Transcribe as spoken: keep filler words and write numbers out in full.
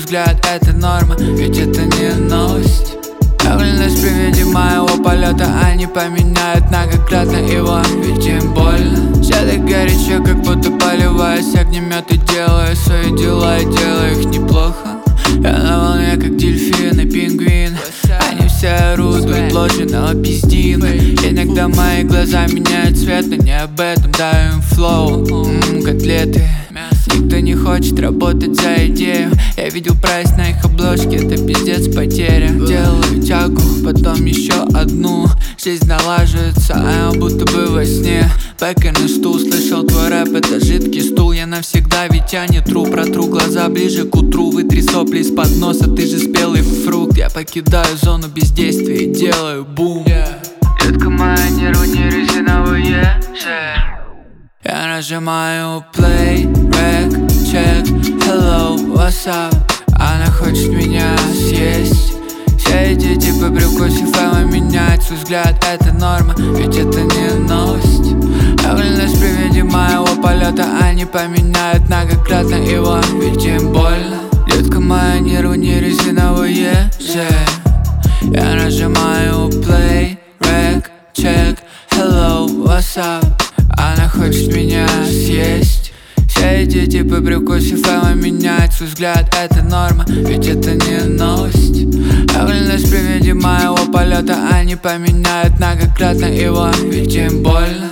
взгляд это норма, ведь это не новость. Явленность при виде моего полета они поменяют многократно его, ведь им больно. Все так горячо, как будто поливаясь огнемет, и делаю свои дела, и делаю их неплохо. Я на волне, как дельфин и пингвин. Они все орут, предложенного пиздина. Иногда мои глаза меняют цвет, но не об этом, даю им флоу. Ммм, котлеты. Никто не хочет работать за идею. Я видел прайс на их обложке, это пиздец потеря. Делаю тягу, потом еще одну. Жизнь налаживается, а я будто бы во сне. Бэкерный стул, слышал твой рэп, это жидкий стул. Я навсегда, ведь я не тру. Протру глаза ближе к утру. Вытри сопли из-под носа, ты же спелый фрукт. Я покидаю зону бездействия и делаю бум. Детка моя, не руни резиновые же. Я нажимаю play, rec, check, hello, what's up? Она хочет меня съесть. Все эти типы прикусив, а меняет свой взгляд, это норма, ведь это не новость. Явленность при виде моего полета они поменяют многократно его, ведь им больно. Детка моя, нервы не резиновые же. Я нажимаю play, rec, check, hello, what's up? Она хочет меня съесть. Все эти типы прикусив, а меняет свой взгляд, это норма, ведь это не новость. Явленность при виде моего полета они поменяют многократно его, ведь им больно.